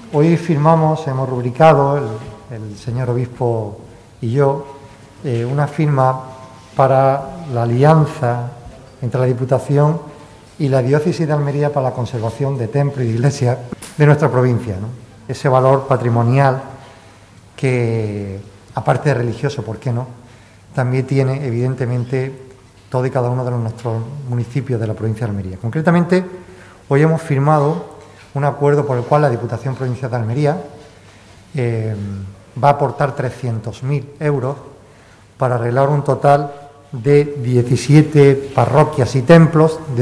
Hoy firmamos, hemos rubricado, el señor obispo y yo, una firma para la alianza entre la Diputación y la Diócesis de Almería para la conservación de templos y de iglesias de nuestra provincia, ¿no? Ese valor patrimonial que, aparte de religioso, ¿por qué no?, también tiene, evidentemente, todo y cada uno de nuestros municipios de la provincia de Almería. Concretamente, hoy hemos firmado un acuerdo por el cual la Diputación Provincial de Almería va a aportar 300.000 euros para arreglar un total de 17 parroquias y templos